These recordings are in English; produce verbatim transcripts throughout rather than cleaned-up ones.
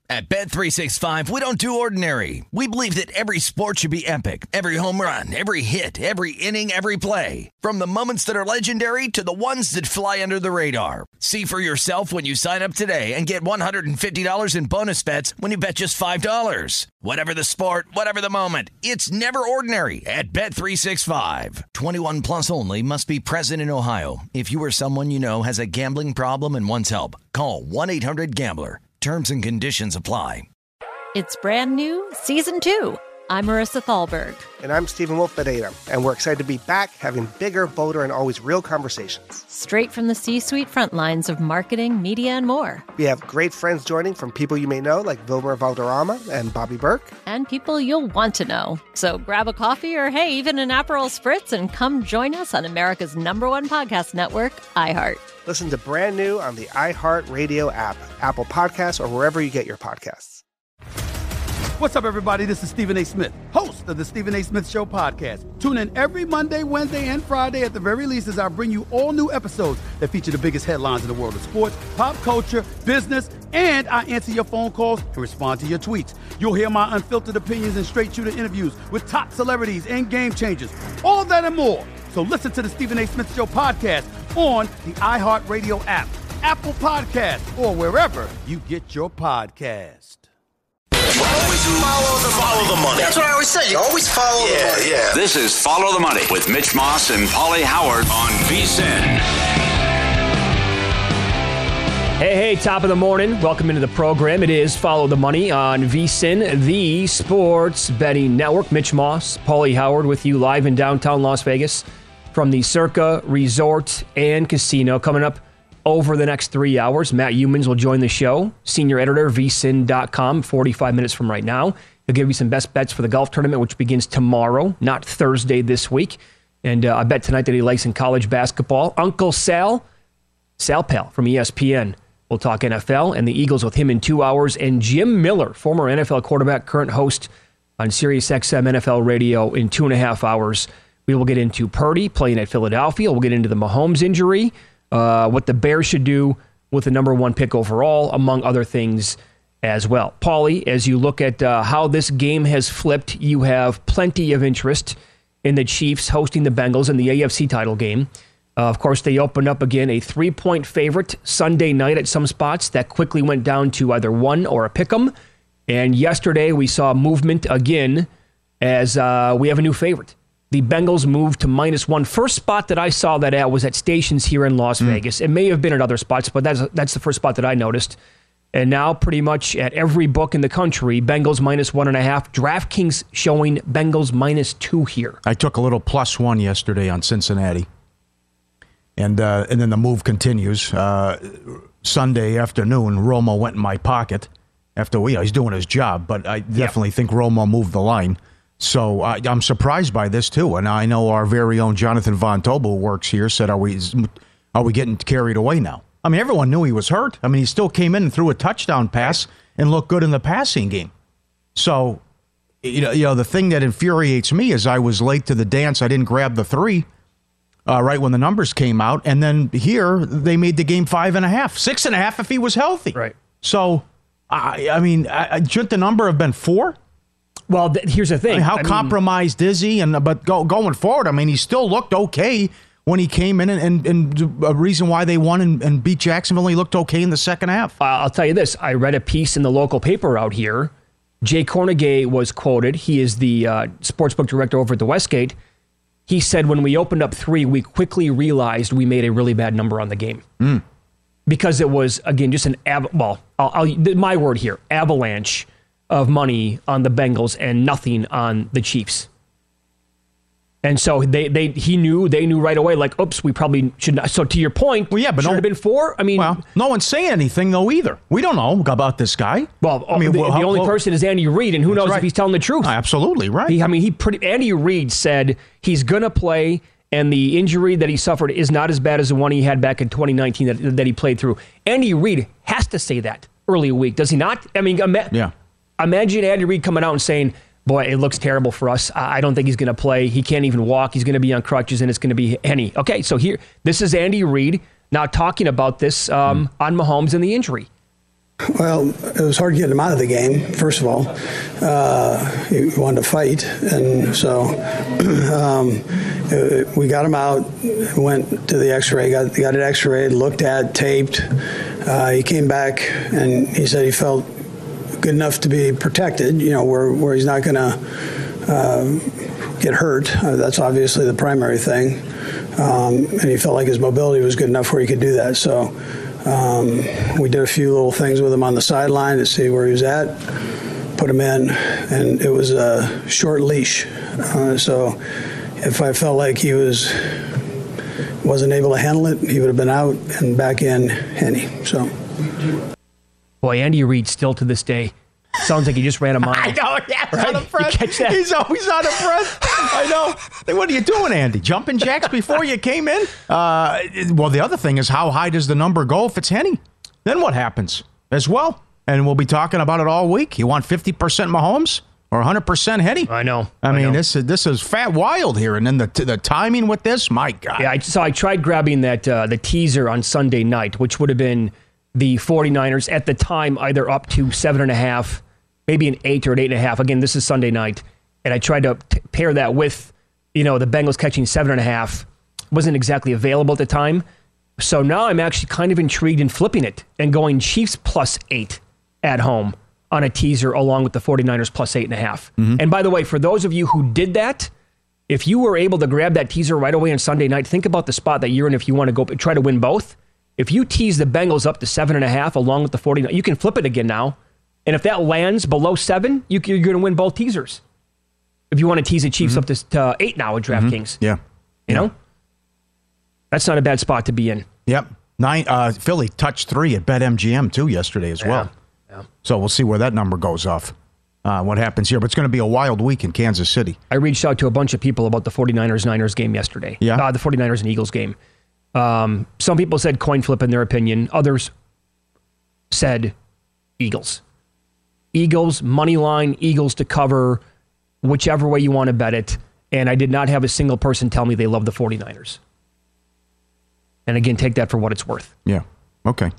At Bet three sixty-five, we don't do ordinary. We believe that every sport should be epic. Every home run, every hit, every inning, every play. From the moments that are legendary to the ones that fly under the radar. See for yourself when you sign up today and get one hundred fifty dollars in bonus bets when you bet just five dollars. Whatever the sport, whatever the moment, it's never ordinary at Bet three sixty-five. twenty-one plus only. Must be present in Ohio. If you or someone you know has a gambling problem and wants help, call one eight hundred gambler. Terms and conditions apply. It's brand new, season two. I'm Marissa Thalberg. And I'm Stephen Wolf Bedeta, and we're excited to be back having bigger, bolder, and always real conversations. Straight from the C-suite front lines of marketing, media, and more. We have great friends joining from people you may know, like Wilmer Valderrama and Bobby Burke. And people you'll want to know. So grab a coffee or, hey, even an Aperol Spritz and come join us on America's number one podcast network, iHeart. Listen to Brand New on the iHeartRadio app, Apple Podcasts, or wherever you get your podcasts. What's up, everybody? This is Stephen A. Smith, host of the Stephen A. Smith Show podcast. Tune in every Monday, Wednesday, and Friday at the very least as I bring you all new episodes that feature the biggest headlines in the world of sports, pop culture, business, and I answer your phone calls and respond to your tweets. You'll hear my unfiltered opinions and straight-shooter interviews with top celebrities and game changers. All of that and more. So listen to the Stephen A. Smith Show podcast on the iHeartRadio app, Apple Podcasts, or wherever you get your podcast. Always follow the, follow the money. That's what I always say. You always follow yeah, the money. Yeah. This is Follow the Money with Mitch Moss and Paulie Howard on V S I N. Hey, hey, top of the morning. Welcome into the program. It is Follow the Money on V S I N, the sports betting network. Mitch Moss, Paulie Howard with you live in downtown Las Vegas from the Circa Resort and Casino. Coming up over the next three hours, Matt Youmans will join the show, senior editor, V S I N dot com, forty-five minutes from right now. He'll give you some best bets for the golf tournament, which begins tomorrow, not Thursday this week. And uh, I bet tonight that he likes in college basketball. Uncle Sal, Sal Pal from E S P N, will talk N F L and the Eagles with him in two hours. And Jim Miller, former N F L quarterback, current host on Sirius X M N F L Radio in two and a half hours. We will get into Purdy playing at Philadelphia. We'll get into the Mahomes injury. Uh, what the Bears should do with the number one pick overall, among other things as well. Paulie, as you look at uh, how this game has flipped, you have plenty of interest in the Chiefs hosting the Bengals in the A F C title game. Uh, of course, they opened up again a three-point favorite Sunday night at some spots. That quickly went down to either one or a pick'em. And yesterday we saw movement again as uh, we have a new favorite. The Bengals moved to minus one. First spot that I saw that at was at stations here in Las mm. Vegas. It may have been at other spots, but that's that's the first spot that I noticed. And now pretty much at every book in the country, Bengals minus one and a half. DraftKings showing Bengals minus two here. I took a little plus one yesterday on Cincinnati. And uh, and then the move continues. Uh, Sunday afternoon, Romo went in my pocket. After we, he's doing his job, but I definitely yep. think Romo moved the line. So uh, I'm surprised by this, too. And I know our very own Jonathan Von Tobel, who works here, said, are we are we getting carried away now? I mean, everyone knew he was hurt. I mean, he still came in and threw a touchdown pass and looked good in the passing game. So, you know, you know the thing that infuriates me is I was late to the dance. I didn't grab the three uh, right when the numbers came out. And then here, they made the game five and a half, six and a half if he was healthy. Right. So, I, I mean, I, shouldn't the number have been four? Well, th- here's the thing. I mean, how I compromised mean, is he? And but go, going forward, I mean, he still looked okay when he came in, and, and, and a reason why they won and, and beat Jacksonville, he looked okay in the second half. Uh, I'll tell you this. I read a piece in the local paper out here. Jay Kornegay was quoted. He is the uh, sportsbook director over at the Westgate. He said, when we opened up three, we quickly realized we made a really bad number on the game. Mm. Because it was, again, just an, av- well, I'll, I'll, my word here, avalanche of money on the Bengals and nothing on the Chiefs. And so they, they he knew, they knew right away, like, oops, we probably should not. So to your point, well, yeah, but should no, have been four? I mean, well, no one's saying anything, though, either. We don't know about this guy. Well, I mean, the, well, the how, only well, person is Andy Reid, and who knows right. if he's telling the truth. Absolutely, right. He, I mean, he pretty, Andy Reid said he's going to play, and the injury that he suffered is not as bad as the one he had back in twenty nineteen that, that he played through. Andy Reid has to say that early week, does he not? I mean, ima- yeah. imagine Andy Reid coming out and saying, boy, it looks terrible for us. I don't think he's going to play. He can't even walk. He's going to be on crutches, and it's going to be Henny. Okay, so here, this is Andy Reid now talking about this um, mm. on Mahomes and the injury. Well, it was hard getting him out of the game, first of all. Uh, he wanted to fight, and so um, we got him out, went to the x-ray, got, got it x-rayed, looked at, taped. Uh, he came back, and he said he felt good enough to be protected, you know, where, where he's not going to uh, get hurt. Uh, that's obviously the primary thing. Um, and he felt like his mobility was good enough where he could do that. So um, we did a few little things with him on the sideline to see where he was at, put him in, and it was a short leash. Uh, so if I felt like he was wasn't able to handle it, he would have been out and back in Henny. So, boy, Andy Reid still to this day sounds like he just ran a mile. I know, yeah, he's right? out of breath. You catch that? He's always out of breath. I know. Hey, what are you doing, Andy? Jumping jacks before you came in? Uh, well, the other thing is, how high does the number go if it's Henny? Then what happens as well? And we'll be talking about it all week. You want fifty percent Mahomes or one hundred percent Henny? I know. I, I mean, know. this is this is fat wild here. And then the the timing with this, my God. Yeah, I, so I tried grabbing that uh, the teaser on Sunday night, which would have been the 49ers at the time either up to seven and a half, maybe an eight or an eight and a half. Again, this is Sunday night. And I tried to t- pair that with, you know, the Bengals catching seven and a half. Wasn't exactly available at the time. So now I'm actually kind of intrigued in flipping it and going Chiefs plus eight at home on a teaser along with the 49ers plus eight and a half. Mm-hmm. And by the way, for those of you who did that, if you were able to grab that teaser right away on Sunday night, think about the spot that you're in if you want to go try to win both. If you tease the Bengals up to seven and a half along with the 49ers, you can flip it again now. And if that lands below seven, you, you're going to win both teasers. If you want to tease the Chiefs mm-hmm. up to uh, eight now at DraftKings. Mm-hmm. Yeah. You yeah. know? That's not a bad spot to be in. Yep. Nine. Uh, Philly touched three at BetMGM, too, yesterday as yeah. well. Yeah. So we'll see where that number goes off, uh, what happens here. But it's going to be a wild week in Kansas City. I reached out to a bunch of people about the 49ers-Niners game yesterday. Yeah. Uh, the 49ers and Eagles game. Um, some people said coin flip in their opinion. Others said Eagles. Eagles, money line, Eagles to cover, whichever way you want to bet it. And I did not have a single person tell me they love the 49ers. And again, take that for what it's worth. Yeah. Okay.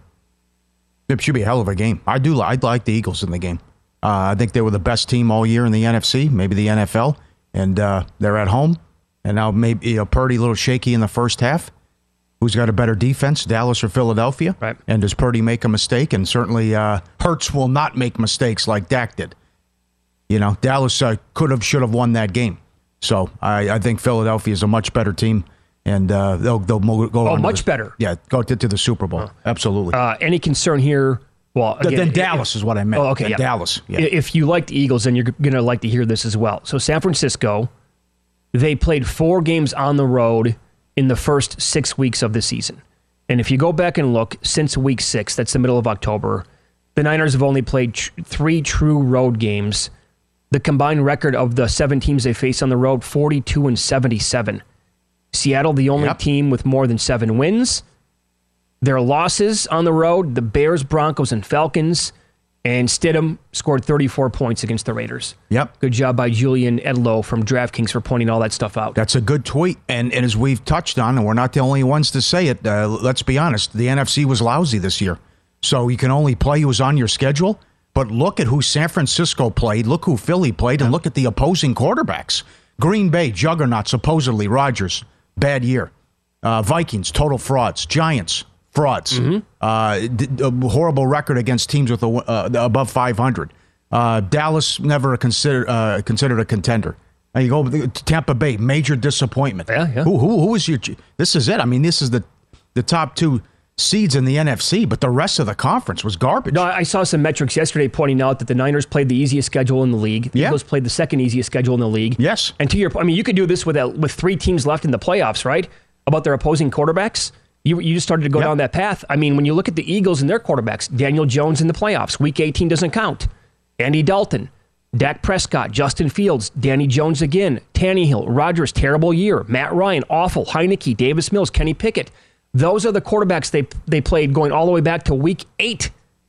It should be a hell of a game. I do. I like the Eagles in the game. Uh, I think they were the best team all year in the N F C, maybe the N F L, and uh, they're at home. And now maybe you know, Purdy a little shaky in the first half. Who's got a better defense, Dallas or Philadelphia? Right. And does Purdy make a mistake? And certainly uh, Hurts will not make mistakes like Dak did. You know, Dallas uh, could have, should have won that game. So I, I think Philadelphia is a much better team. And uh, they'll they'll go oh, on much the, better. Yeah, go to, to the Super Bowl. Oh. Absolutely. Uh, any concern here? Well, again, then Dallas if, is what I meant. Oh, okay, then yeah. Dallas. Yeah. If you like the Eagles, then you're going to like to hear this as well. So San Francisco, they played four games on the road in the first six weeks of the season. And if you go back and look, since week six, that's the middle of October, the Niners have only played tr- three true road games. The combined record of the seven teams they face on the road, forty-two and seventy-seven. Seattle, the only yep. team with more than seven wins. Their losses on the road, the Bears, Broncos, and Falcons. And Stidham scored thirty-four points against the Raiders. Yep. Good job by Julian Edlow from DraftKings for pointing all that stuff out. That's a good tweet. And, and as we've touched on, and we're not the only ones to say it, uh, let's be honest, the N F C was lousy this year. So you can only play who's on your schedule. But look at who San Francisco played, look who Philly played, and look at the opposing quarterbacks. Green Bay, juggernaut, supposedly. Rodgers, bad year. Uh, Vikings, total frauds. Giants, frauds. Mm-hmm. Uh, d- a horrible record against teams with a, uh, above five hundred. Uh, Dallas, never a consider, uh, considered a contender. Now you go to Tampa Bay, major disappointment. Yeah, yeah. Who, who, who is your? This is it. I mean, this is the the top two seeds in the N F C, but the rest of the conference was garbage. No, I saw some metrics yesterday pointing out that the Niners played the easiest schedule in the league. The yeah. Eagles played the second easiest schedule in the league. Yes. And to your point, I mean, you could do this with a, with three teams left in the playoffs, right? About their opposing quarterbacks. You you just started to go yep. down that path. I mean, when you look at the Eagles and their quarterbacks, Daniel Jones in the playoffs, week eighteen doesn't count. Andy Dalton, Dak Prescott, Justin Fields, Danny Jones again, Tannehill, Rodgers, terrible year, Matt Ryan, awful, Heineke, Davis Mills, Kenny Pickett. Those are the quarterbacks they they played going all the way back to week eight.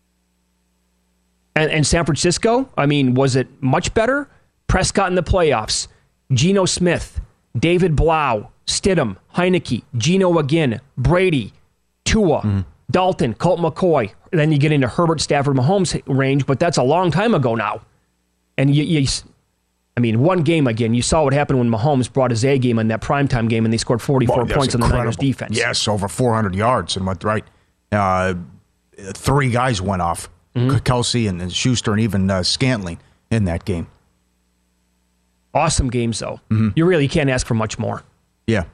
And, and San Francisco, I mean, was it much better? Prescott in the playoffs, Geno Smith, David Blau, Stidham, Heineke, Geno again, Brady, Tua, mm-hmm. Dalton, Colt McCoy. Then you get into Herbert, Stafford, Mahomes range, but that's a long time ago now. And you, you I mean, one game again, you saw what happened when Mahomes brought his A game in that primetime game and they scored forty-four well, points on the Niners defense. Yes, over four hundred yards and went right. Uh, three guys went off. Mm-hmm. Kelsey and, and Schuster and even uh, Scantling in that game. Awesome games, though. Mm-hmm. You really can't ask for much more. Yeah.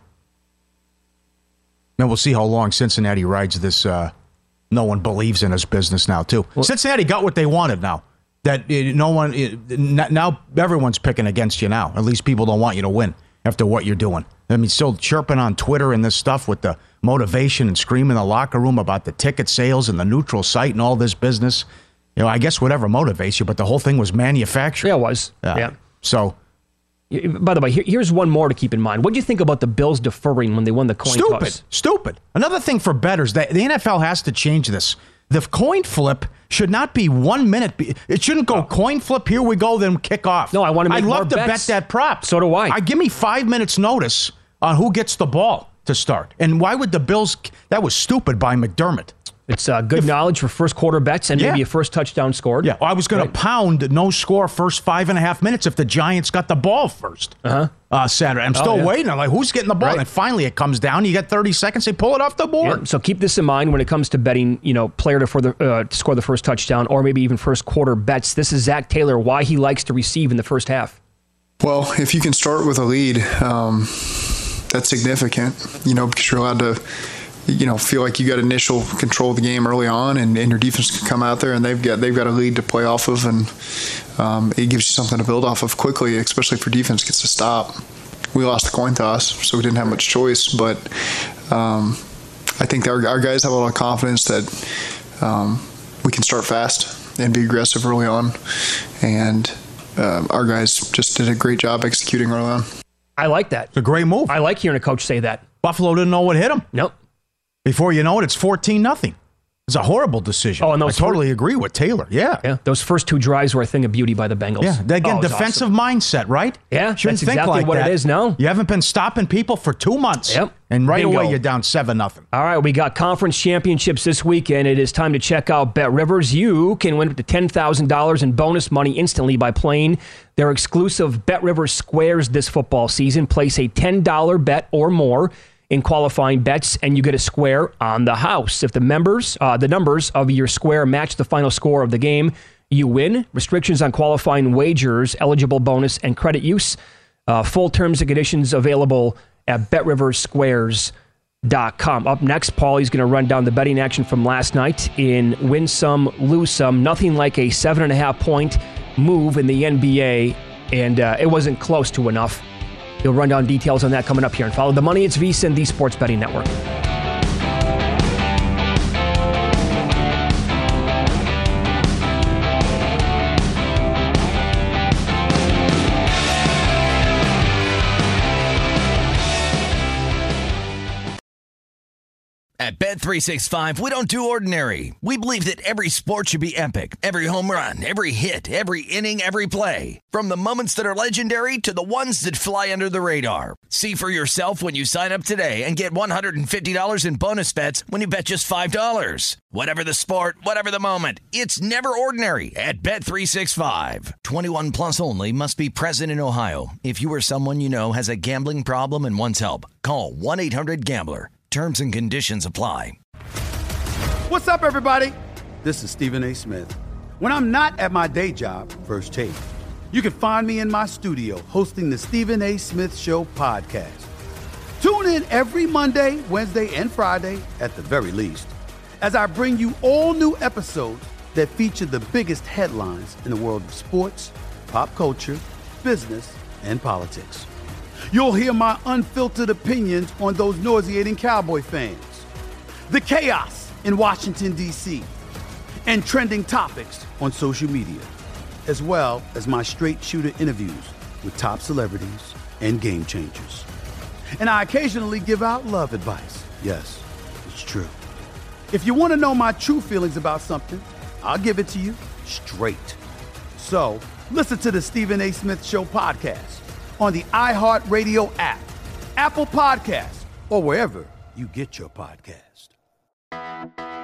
Now we'll see how long Cincinnati rides this uh, no one believes in us business now, too. Well, Cincinnati got what they wanted now. That uh, no one, uh, now everyone's picking against you now. At least people don't want you to win after what you're doing. I mean, still chirping on Twitter and this stuff with the motivation and screaming in the locker room about the ticket sales and the neutral site and all this business. You know, I guess whatever motivates you, but the whole thing was manufactured. Yeah, it was. Uh, yeah. So. By the way, here, here's one more to keep in mind. What do you think about the Bills deferring when they won the coin stupid, toss? Stupid. Stupid. Another thing for bettors, the, the N F L has to change this. The coin flip should not be one minute. It shouldn't go coin flip, here we go, then kick off. No, I want to make I'd more love to bets. bet that prop. So do I. I. Give me five minutes notice on who gets the ball to start. And why would the Bills... That was stupid by McDermott. It's uh, good if, knowledge for first quarter bets and yeah. maybe a first touchdown scored. Yeah, well, I was going right. to pound no score first five and a half minutes if the Giants got the ball first. Uh-huh. Uh, Saturday. I'm still oh, yeah. waiting. I'm like, who's getting the ball? Right. And finally it comes down. You get thirty seconds. They pull it off the board. Yeah, so keep this in mind when it comes to betting, you know, player to, for the, uh, to score the first touchdown or maybe even first quarter bets. This is Zach Taylor, why he likes to receive in the first half. Well, if you can start with a lead, um, that's significant, you know, because you're allowed to, you know, feel like you got initial control of the game early on, and, and your defense can come out there and they've got they've got a lead to play off of, and um, it gives you something to build off of quickly, especially for defense gets to stop. We lost the coin toss, so we didn't have much choice, but um, I think our, our guys have a lot of confidence that um, we can start fast and be aggressive early on, and uh, our guys just did a great job executing early on. I like that. It's a great move. I like hearing a coach say that. Buffalo didn't know what hit him. Nope. Before you know it, it's fourteen nothing. It's a horrible decision. Oh, and those I totally first, agree with Taylor. Yeah. Yeah. Those first two drives were a thing of beauty by the Bengals. Yeah. Again, oh, defensive awesome. mindset, right? Yeah. Shouldn't that's think exactly like what that. it is now. You haven't been stopping people for two months. Yep. And right Bingo. away, you're down seven nothing. All right. We got conference championships this weekend. It is time to check out Bet Rivers. You can win up to ten thousand dollars in bonus money instantly by playing their exclusive Bet Rivers Squares this football season. Place a ten dollars bet or more in qualifying bets, and you get a square on the house. If the members, uh, the numbers of your square match the final score of the game, you win. Restrictions on qualifying wagers, eligible bonus, and credit use. Uh, full terms and conditions available at bet rivers squares dot com. Up next, Paulie's going to run down the betting action from last night in win some, lose some. Nothing like a seven and a half point move in the N B A, and uh, it wasn't close to enough. He'll run down details on that coming up here. And follow the money. It's VSiN, the Sports Betting Network. At Bet three sixty-five, we don't do ordinary. We believe that every sport should be epic. Every home run, every hit, every inning, every play. From the moments that are legendary to the ones that fly under the radar. See for yourself when you sign up today and get one hundred fifty dollars in bonus bets when you bet just five dollars. Whatever the sport, whatever the moment, it's never ordinary at Bet three sixty-five. twenty-one plus only. Must be present in Ohio. If you or someone you know has a gambling problem and wants help, call one eight hundred gambler. Terms and conditions apply. What's up, everybody? This is Stephen A. Smith. When I'm not at my day job, First Take, you can find me in my studio hosting the Stephen A. Smith Show podcast. Tune in every Monday, Wednesday, and Friday, at the very least, as I bring you all new episodes that feature the biggest headlines in the world of sports, pop culture, business, and politics. You'll hear my unfiltered opinions on those nauseating Cowboy fans, the chaos in Washington, D C, and trending topics on social media, as well as my straight shooter interviews with top celebrities and game changers. And I occasionally give out love advice. Yes, it's true. If you want to know my true feelings about something, I'll give it to you straight. So listen to the Stephen A. Smith Show podcast on the iHeartRadio app, Apple Podcasts, or wherever you get your podcast.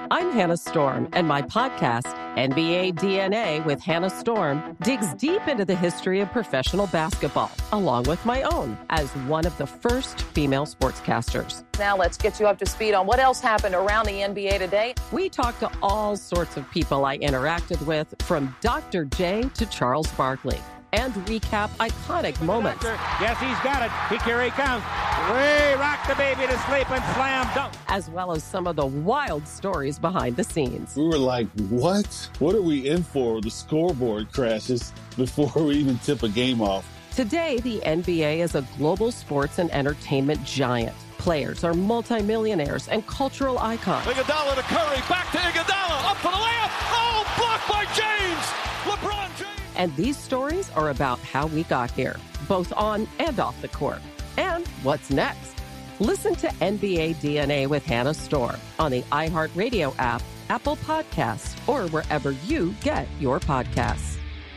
I'm Hannah Storm, and my podcast, N B A D N A with Hannah Storm, digs deep into the history of professional basketball, along with my own, as one of the first female sportscasters. Now let's get you up to speed on what else happened around the N B A today. We talked to all sorts of people I interacted with, from Doctor J to Charles Barkley, and recap iconic moments. Yes, he's got it. He, here he comes. Way rock the baby to sleep and slam dunk. As well as some of the wild stories behind the scenes. We were like, what? What are we in for? The scoreboard crashes before we even tip a game off. Today, the N B A is a global sports and entertainment giant. Players are multimillionaires and cultural icons. Iguodala to Curry, back to Iguodala, up for the layup. Oh, blocked by James. LeBron James. And these stories are about how we got here, both on and off the court. And what's next? Listen to N B A D N A with Hannah Storm on the iHeartRadio app, Apple Podcasts, or wherever you get your podcasts.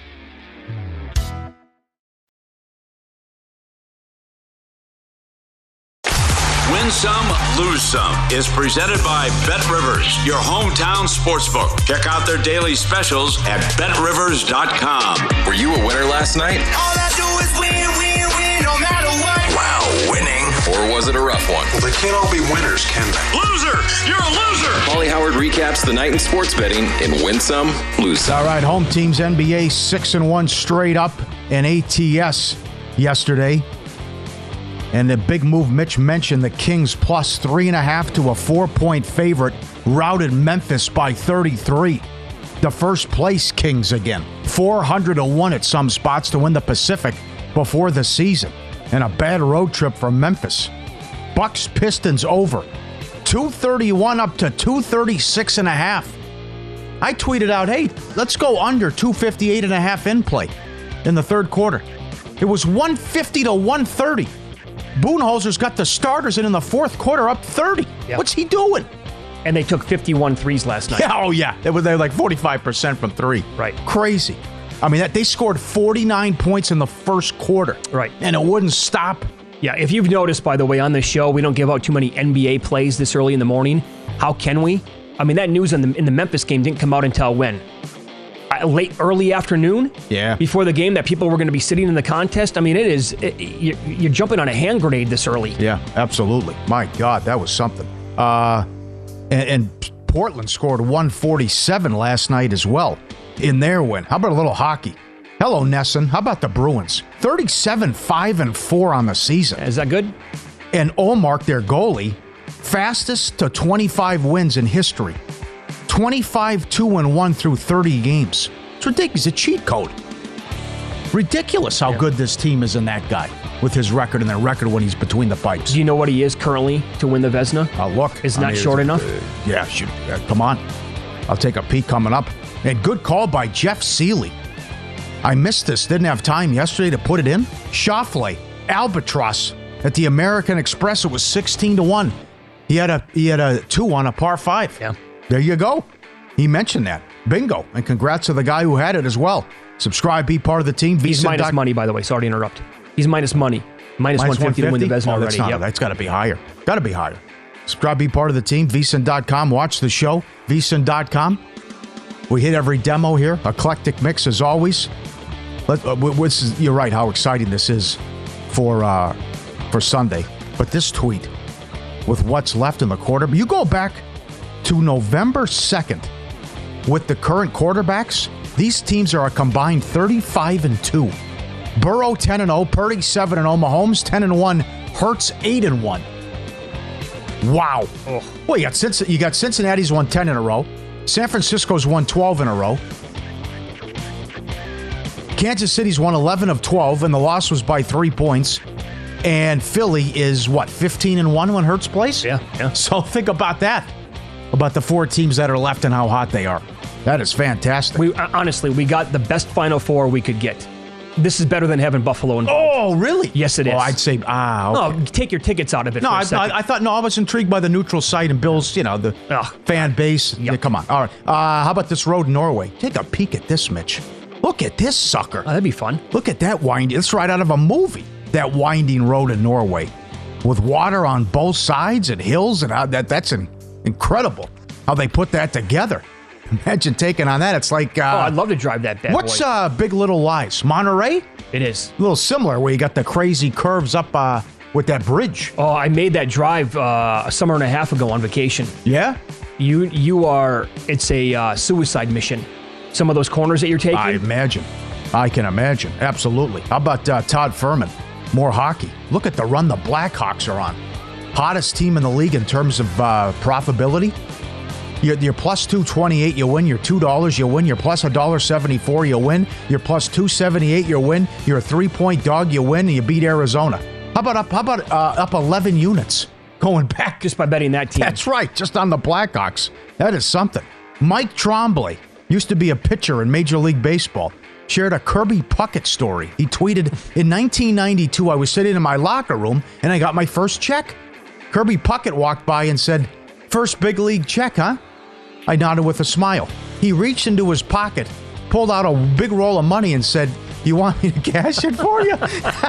Win Some, Lose Some is presented by BetRivers, your hometown sportsbook. Check out their daily specials at bet rivers dot com. Were you a winner last night? All I do is win, win, win, no matter what. Wow, winning. Or was it a rough one? Well, they can't all be winners, can they? Loser! You're a loser! Paulie Howard recaps the night in sports betting in Win Some, Lose Some. All right, home teams N B A six and one straight up in A T S yesterday. And the big move Mitch mentioned, the Kings plus three and a half to a four-point favorite, routed Memphis by thirty-three. The first place Kings again. four hundred to one at some spots to win the Pacific before the season. And a bad road trip for Memphis. Bucks Pistons over. two thirty-one up to two thirty-six and a half. I tweeted out, hey, let's go under two fifty-eight and a half in play in the third quarter. It was one fifty to one thirty. Budenholzer's got the starters in in the fourth quarter up thirty. Yep. What's he doing? And they took fifty-one threes last night. Yeah, oh, yeah. They were like forty-five percent from three. Right. Crazy. I mean, that they scored forty-nine points in the first quarter. Right. And it wouldn't stop. Yeah, if you've noticed, by the way, on this show, we don't give out too many N B A plays this early in the morning. How can we? I mean, that news in the, in the Memphis game didn't come out until when? Uh, late, early afternoon? Yeah. Before the game that people were going to be sitting in the contest? I mean, it is, it, you're, you're jumping on a hand grenade this early. Yeah, absolutely. My God, that was something. Uh, and, and Portland scored one forty-seven last night as well in their win. How about a little hockey? Hello, Nesson. How about the Bruins? thirty-seven five and four on the season. Is that good? And Olmark, their goalie, fastest to twenty-five wins in history. twenty-five two and one through thirty games. It's ridiculous. It's a cheat code. Ridiculous how yeah. good this team is in that guy with his record and their record when he's between the pipes. Do you know what he is currently to win the Vezina? Uh, look. Isn't that short enough? Uh, yeah, shoot, uh, come on. I'll take a peek coming up. And good call by Jeff Seeley. I missed this. Didn't have time yesterday to put it in. Schauffele, Albatross at the American Express. It was sixteen to one. He had a he had a two on a par five. Yeah. There you go. He mentioned that. Bingo. And congrats to the guy who had it as well. Subscribe, be part of the team. He's minus doc- money, by the way. Sorry to interrupt. He's minus money. Minus, minus one fifty to win the Vezina oh, already. That's, not, yep. that's got to be higher. Got to be higher. Subscribe, be part of the team. V S I N dot com. Watch the show. V S I N dot com. We hit every demo here. Eclectic mix as always. Let, uh, which is, you're right how exciting this is for uh, for Sunday. But this tweet with what's left in the quarter. You go back to November second with the current quarterbacks. These teams are a combined thirty-five and two. Burrow ten and oh, Purdy seven and oh, Mahomes ten and one, Hurts eight and one. Wow. Oh. Well, you got Cincinnati, you got Cincinnati's won ten in a row. San Francisco's won twelve in a row. Kansas City's won eleven of twelve, and the loss was by three points. And Philly is, what, fifteen and one when Hurts plays? Yeah, yeah. So think about that, about the four teams that are left and how hot they are. That is fantastic. We honestly, we got the best Final Four we could get. This is better than having Buffalo involved. Oh, really? Yes, it is. Oh, I'd say, ah, okay. No, take your tickets out of it no, for a I, second. I, I thought, no, I was intrigued by the neutral site and Bill's, you know, the Ugh. fan base. Yep. Yeah, come on. All right. Uh, how about this road in Norway? Take a peek at this, Mitch. Look at this sucker. Oh, that'd be fun. Look at that winding. It's right out of a movie, that winding road in Norway with water on both sides and hills. and uh, that That's an incredible. how they put that together. Imagine taking on that. It's like... Uh, oh, I'd love to drive that bad What's boy. uh, Big Little Lies? Monterey? It is. A little similar, where you got the crazy curves up uh, with that bridge. Oh, I made that drive uh, a summer and a half ago on vacation. Yeah? You you are... It's a uh, suicide mission. Some of those corners that you're taking. I imagine. I can imagine. Absolutely. How about uh, Todd Furman? More hockey. Look at the run the Blackhawks are on. Hottest team in the league in terms of uh, profitability. You're, you're plus two twenty-eight, you win. You're two dollars, you win. You're plus one dollar seventy-four, you win. You're plus two seventy-eight, you win. You're a three-point dog, you win, and you beat Arizona. How about up? How about uh, up eleven units going back? Just by betting that team. That's right, just on the Blackhawks. That is something. Mike Trombley used to be a pitcher in Major League Baseball. Shared a Kirby Puckett story. He tweeted, in nineteen ninety-two, I was sitting in my locker room, and I got my first check. Kirby Puckett walked by and said, first big league check, huh? I nodded with a smile. He reached into his pocket, pulled out a big roll of money and said, you want me to cash it for you?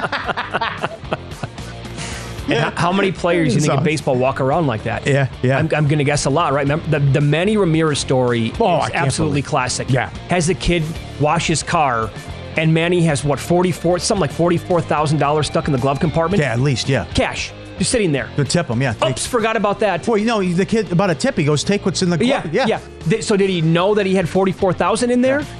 Yeah. How many players do you think in baseball walk around like that? Yeah, yeah. I'm, I'm going to guess a lot, right? Remember, the, the Manny Ramirez story oh, is absolutely believe. classic. Yeah. Has the kid wash his car, and Manny has, what, forty-four, something like forty-four thousand dollars stuck in the glove compartment? Yeah, at least, yeah. Cash. Just sitting there. To tip him, yeah. Oops, forgot about that. Well, you know, the kid, about a tip, he goes, take what's in the glove. Yeah, yeah. yeah. So did he know that he had forty-four thousand in there? Yeah.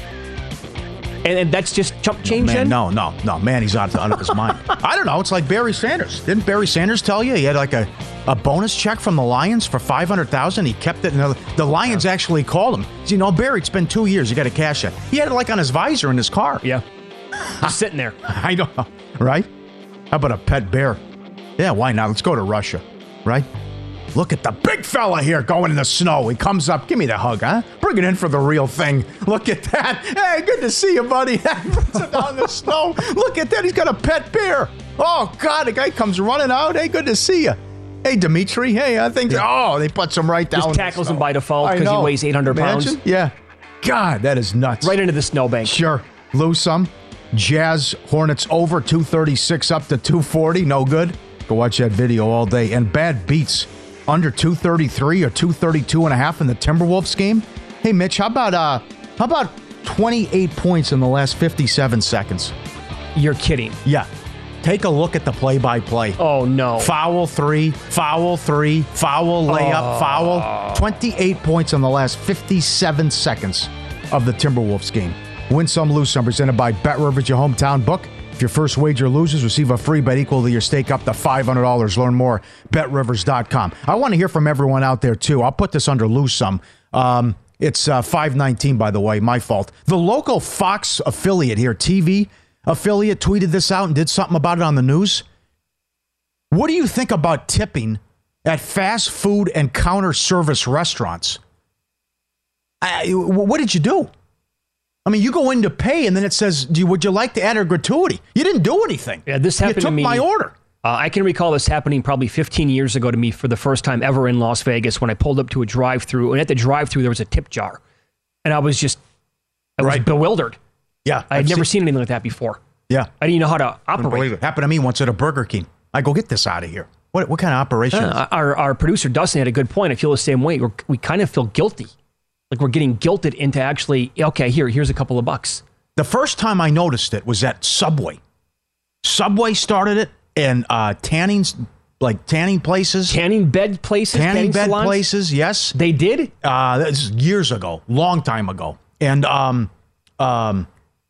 And, and that's just chump change no, man, then? No, no, no. Man, he's out, out of his mind. I don't know. It's like Barry Sanders. Didn't Barry Sanders tell you he had like a, a bonus check from the Lions for five hundred thousand dollars? He kept it. And the, the Lions yeah. actually called him. So, you know, Barry, it's been two years. You got to cash it. He had it like on his visor in his car. Yeah. Just sitting there. I know. Right? How about a pet bear? Yeah, why not? Let's go to Russia. Right? Look at the big fella here going in the snow. He comes up. Give me the hug, huh? Bring it in for the real thing. Look at that. Hey, good to see you, buddy. Puts it down in the snow. Look at that. He's got a pet bear. Oh, God. The guy comes running out. Hey, good to see you. Hey, Dimitri. Hey, I think. Oh, they puts him right down. Just tackles him by default because he weighs eight hundred Imagine? pounds. Yeah. God, that is nuts. Right into the snowbank. Sure. Lose some. Jazz Hornets over two thirty-six up to two forty. No good. Go watch that video all day. And bad beats. Under two thirty-three or two thirty-two and a half in the Timberwolves game. Hey, Mitch, how about uh, how about twenty-eight points in the last fifty-seven seconds? You're kidding. Yeah. Take a look at the play-by-play. Oh, no. Foul three, foul three, foul layup, oh. foul. twenty-eight points in the last fifty-seven seconds of the Timberwolves game. Win some, lose some. Presented by BetRivers, your hometown book. If your first wager loses, receive a free bet equal to your stake up to five hundred dollars. Learn more, bet rivers dot com. I want to hear from everyone out there, too. I'll put this under lose some. Um, it's uh, five nineteen, by the way, my fault. The local Fox affiliate here, T V affiliate, tweeted this out and did something about it on the news. What do you think about tipping at fast food and counter service restaurants? I, what did you do? I mean, you go in to pay, and then it says, "Do you, would you like to add a gratuity?" You didn't do anything. Yeah, this happened you took to me. my order. Uh, I can recall this happening probably fifteen years ago to me for the first time ever in Las Vegas when I pulled up to a drive-thru, and at the drive-thru there was a tip jar, and I was just, I was right. bewildered. Yeah, I had never seen, seen anything like that before. Yeah, I didn't know how to operate. Believe it. Happened to me once at a Burger King. I go get this out of here. What what kind of operation? Uh, our our producer Dustin had a good point. I feel the same way. We're, we kind of feel guilty, like we're getting guilted into actually. Okay, here here's a couple of bucks. The first time I noticed it was at Subway. Subway started it, and uh, tanning's like tanning places, tanning bed places, tanning, tanning bed salons? places. Yes, they did. Uh, this is years ago, long time ago, and um, um.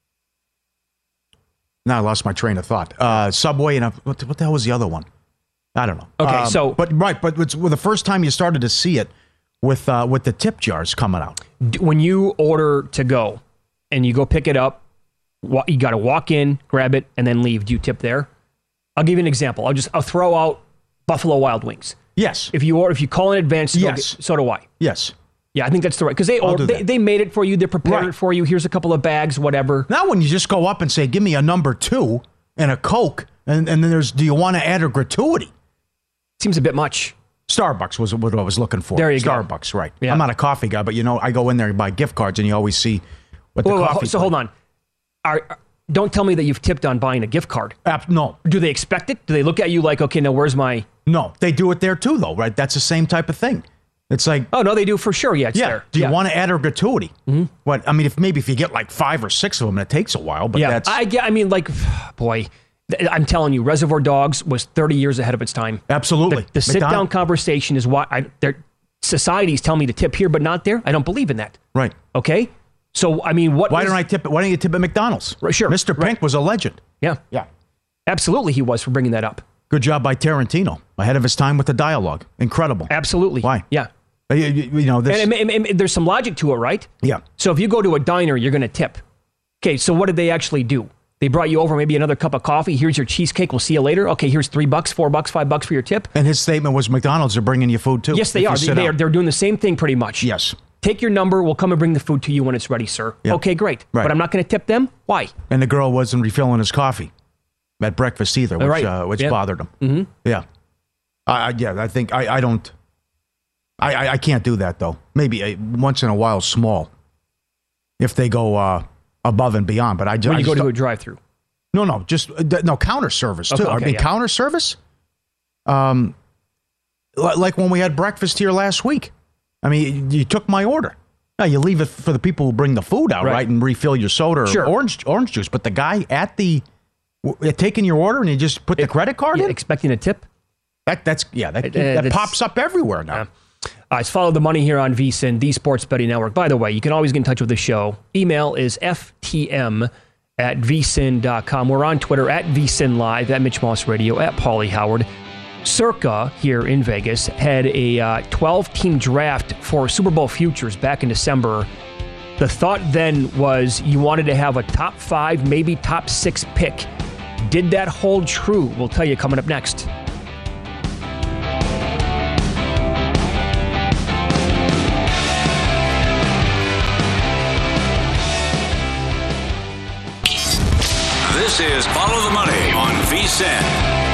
Now I lost my train of thought. Uh, Subway and a, what, the, what the hell was the other one? I don't know. Okay, um, so but right, but it's well, the first time you started to see it with uh, with the tip jars coming out. When you order to go. And you go pick it up, you got to walk in, grab it, and then leave. Do you tip there? I'll give you an example. I'll just I'll throw out Buffalo Wild Wings. Yes. If you order, if you call in advance, yes. Get, so do I. Yes. Yeah, I think that's the right because they order, they, they made it for you. They prepared right. it for you. Here's a couple of bags, whatever. Now, when you just go up and say, "Give me a number two and a Coke," and, and then there's, "Do you want to add a gratuity?" Seems a bit much. Starbucks was what I was looking for. There you Starbucks, go. Starbucks, right? Yeah. I'm not a coffee guy, but you know, I go in there and buy gift cards, and you always see. What the well, coffee so plate. hold on. Are, are, don't tell me that you've tipped on buying a gift card. Uh, no. Do they expect it? Do they look at you like, okay, now where's my... No, they do it there too, though, right? That's the same type of thing. It's like, oh no, they do for sure. Yeah, it's yeah. there. Do you yeah. want to add a gratuity? Mm-hmm. What I mean, if maybe if you get like five or six of them, it takes a while. But yeah, that's I get. I mean, like, boy, th- I'm telling you, Reservoir Dogs was thirty years ahead of its time. Absolutely. The, the sit down conversation is why I, their societies tell me to tip here, but not there. I don't believe in that. Right. Okay. So I mean, what? Why was, don't I tip? Why don't you tip at McDonald's? Right, sure. Mister Pink right. was a legend. Yeah. Yeah. Absolutely, he was for bringing that up. Good job by Tarantino, ahead of his time with the dialogue. Incredible. Absolutely. Why? Yeah. You, you, you know, this, and, and, and, and there's some logic to it, right? Yeah. So if you go to a diner, you're going to tip. Okay, so what did they actually do? They brought you over maybe another cup of coffee. Here's your cheesecake. We'll see you later. Okay, here's three bucks, four bucks, five bucks for your tip. And his statement was McDonald's are bringing you food too. Yes, they are. They, they are. They're doing the same thing pretty much. Yes. Take your number. We'll come and bring the food to you when it's ready, sir. Yep. Okay, great. Right. But I'm not going to tip them. Why? And the girl wasn't refilling his coffee at breakfast either, which, right. uh, which yeah. bothered him. Mm-hmm. Yeah. I, I, yeah, I think I, I don't. I, I, I can't do that though. Maybe a, once in a while, small. If they go uh, above and beyond, but I just when you I go just to a drive-through. No, no, just no counter service too. Okay, I okay, mean, yeah. counter service. Um, li- like when we had breakfast here last week. I mean, you, you took my order. Now you leave it for the people who bring the food out, right, Right. and refill your soda or Sure. orange orange juice. But the guy at the w- taking your order and you just put the credit card Yeah, in. expecting a tip. That that's yeah, that, Uh, that that's- pops up everywhere now. Uh, Uh, it's Follow the Money here on VSiN, the Sports Betting Network. By the way, you can always get in touch with the show. Email is f t m at v sin dot com. We're on Twitter at VSiNLive, at Mitch Moss Radio, at Paulie Howard. Circa here in Vegas had a uh, twelve-team draft for Super Bowl futures back in December. The thought then was you wanted to have a top five, maybe top six pick. Did that hold true? We'll tell you coming up next. This is Follow the Money on VSiN.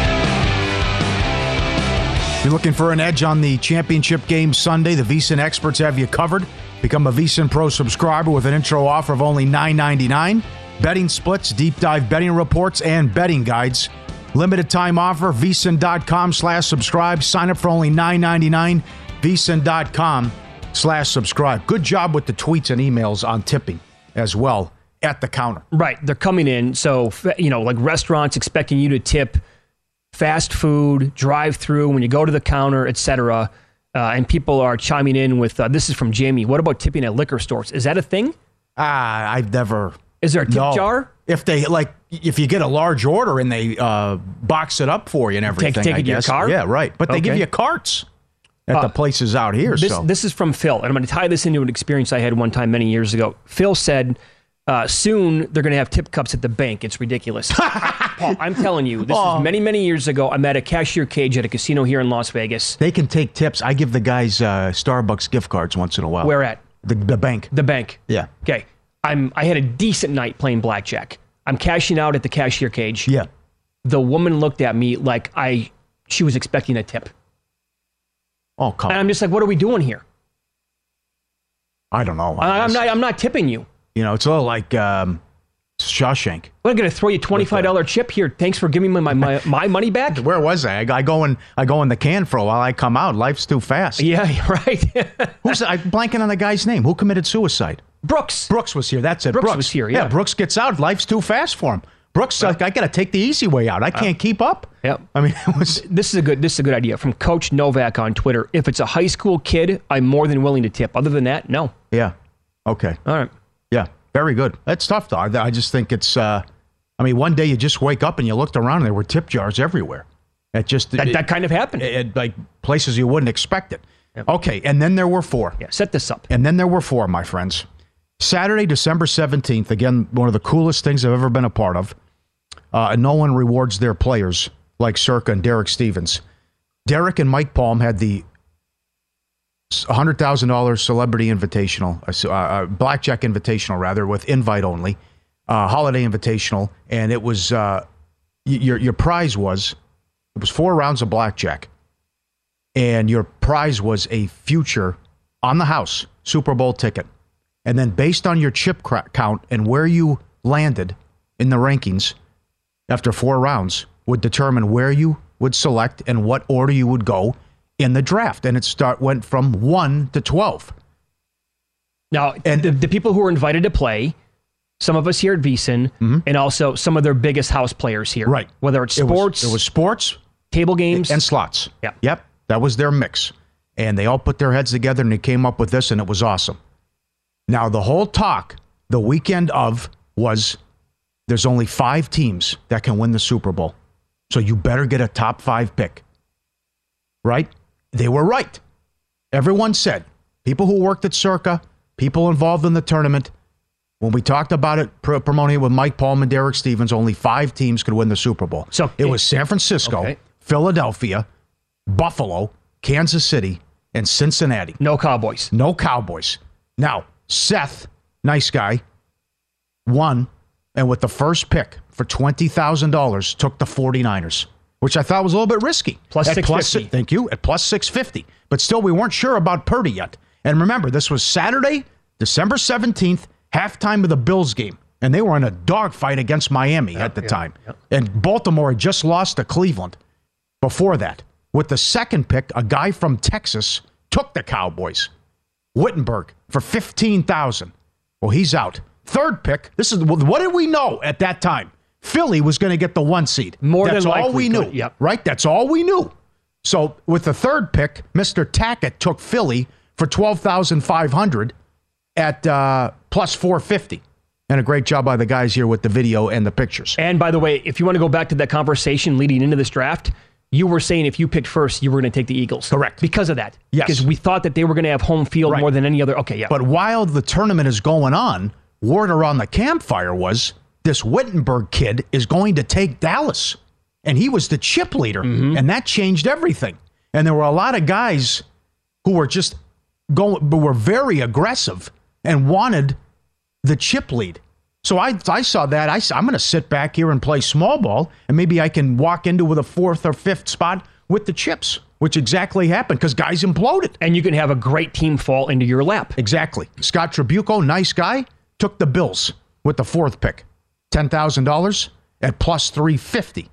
You're looking for an edge on the championship game Sunday? The VSiN experts have you covered. Become a VSiN Pro subscriber with an intro offer of only nine ninety-nine. Betting splits, deep dive betting reports, and betting guides. Limited time offer, VSiN.com slash subscribe. Sign up for only nine ninety-nine. VSiN.com slash subscribe. Good job with the tweets and emails on tipping as well at the counter. Right. They're coming in. So, you know, like restaurants expecting you to tip fast food, drive-through, when you go to the counter, et cetera. Uh, and people are chiming in with, uh, this is from Jamie, what about tipping at liquor stores? Is that a thing? Ah, I've never... Is there a tip no. jar? If they, like, if you get a large order and they uh, box it up for you and everything, Take, take I it to your guess. car? Yeah, right. But they Okay. give you carts at Uh, the places out here. This, so this is from Phil, and I'm going to tie this into an experience I had one time many years ago. Phil said, uh, soon they're going to have tip cups at the bank. It's ridiculous. Paul, I'm telling you, this Oh. was many, many years ago. I'm at a cashier cage at a casino here in Las Vegas. They can take tips. I give the guys uh, Starbucks gift cards once in a while. Where at? The, the bank. The bank. Yeah. Okay. I'm. I had a decent night playing blackjack. I'm cashing out at the cashier cage. Yeah. The woman looked at me like I, she was expecting a tip. Oh, come And on. I'm just like, what are we doing here? I don't know. I, I'm guess. not. I'm not tipping you. You know, it's a little like um, Shawshank. I'm going to throw you a twenty-five dollars chip here. Thanks for giving me my, my, my money back. Where was I? I go in. I go in the can for a while. I come out. Life's too fast. Yeah, right. Who's I'm blanking on the guy's name? Who committed suicide? Brooks. Brooks was here. That's it. Brooks Brooks was here, yeah. Brooks gets out. Life's too fast for him. Brooks, like, I got to take the easy way out. I can't keep up. Yep. I mean, it was. This is a good. This is a good idea from Coach Novak on Twitter. If it's a high school kid, I'm more than willing to tip. Other than that, no. Yeah. Okay. All right. Yeah. Very good. That's tough, though. I I just think it's. Uh, I mean, one day you just wake up and you looked around and there were tip jars everywhere. It just That, it, that kind of happened. it, like places you wouldn't expect it. Okay, and then there were four. Yeah. Set this up. And then there were four, my friends. Saturday, December seventeenth, again, one of the coolest things I've ever been a part of. Uh, and no one rewards their players like Circa and Derek Stevens. Derek and Mike Palm had the one hundred thousand dollars Celebrity Invitational, uh, uh, Blackjack Invitational, rather, with invite only, uh, Holiday Invitational, and it was, uh, y- your, your prize was, it was four rounds of blackjack, and your prize was a future on the house Super Bowl ticket. And then based on your chip cra- count and where you landed in the rankings after four rounds would determine where you would select and what order you would go in the draft, and it start went from one to twelve. Now, and the, the people who were invited to play, some of us here at VSiN, mm-hmm. and also some of their biggest house players here. Right. Whether it's sports. It was, it was sports. Table games. And slots. Yeah. Yep. That was their mix. And they all put their heads together and they came up with this, and it was awesome. Now, the whole talk the weekend of was there's only five teams that can win the Super Bowl. So you better get a top five pick. Right? They were right. Everyone said, people who worked at Circa, people involved in the tournament, when we talked about it, pr- promoting it with Mike Palm and Derek Stevens, only five teams could win the Super Bowl. So it was San Francisco, okay. Philadelphia, Buffalo, Kansas City, and Cincinnati. No Cowboys. No Cowboys. Now, Seth, nice guy, won, and with the first pick for twenty thousand dollars, took the 49ers, which I thought was a little bit risky. Plus six fifty. Thank you. At plus six fifty. But still, we weren't sure about Purdy yet. And remember, this was Saturday, December seventeenth, halftime of the Bills game. And they were in a dogfight against Miami yep, at the yep, time. Yep. And Baltimore had just lost to Cleveland before that. With the second pick, a guy from Texas took the Cowboys. Wittenberg for fifteen thousand dollars. Well, he's out. Third pick, this is what did we know at that time? Philly was going to get the one seed. More That's than all likely we knew. Could, yep. Right? That's all we knew. So with the third pick, Mister Tackett took Philly for twelve thousand five hundred dollars at uh, plus four fifty. And a great job by the guys here with the video and the pictures. And by the way, if you want to go back to that conversation leading into this draft, you were saying if you picked first, you were going to take the Eagles. Correct. Because of that. Yes. Because we thought that they were going to have home field right. more than any other. Okay, yeah. But while the tournament is going on, word around the campfire was this Wittenberg kid is going to take Dallas. And he was the chip leader. Mm-hmm. And that changed everything. And there were a lot of guys who were just going, were very aggressive and wanted the chip lead. So I I saw that. I, I'm going to sit back here and play small ball, and maybe I can walk into with a fourth or fifth spot with the chips, which exactly happened because guys imploded. And you can have a great team fall into your lap. Exactly. Scott Tribuco, nice guy, took the Bills with the fourth pick, ten thousand dollars at plus three fifty.